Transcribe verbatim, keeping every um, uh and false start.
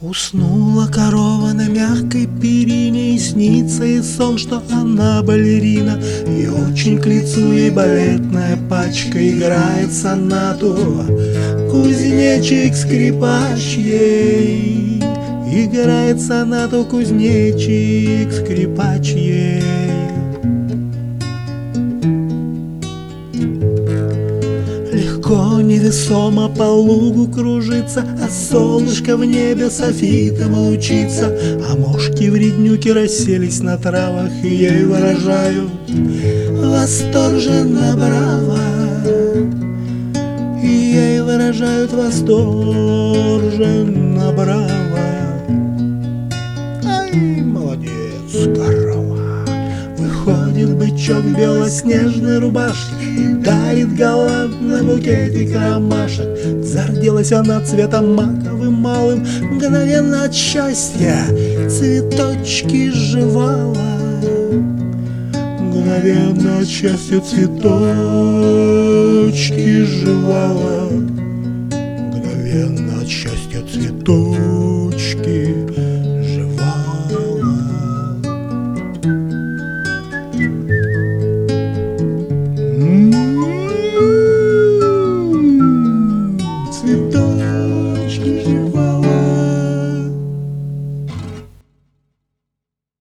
Уснула корова на мягкой перине, и снится ей сон, что она балерина, и очень к лицу ей балетная пачка играет сонату. Кузнечик-скрипач ей играет сонату, кузнечик-скрипач ей. Легко, невесомо по лугу кружится, а солнышко в небе софитом лучится, а мошки-вреднюки расселись на травах и ей выражают восторженно браво, и ей выражают восторженно браво. Ай, молодец, корова! Выходит бычок в белоснежной рубашке и дарит галантный букетик ромашек. Зарделась она цветом маковым малым, мгновенно от счастья цветочки жевала. Мгновенно от счастья цветочки жевала. Мгновенно от счастья цветочки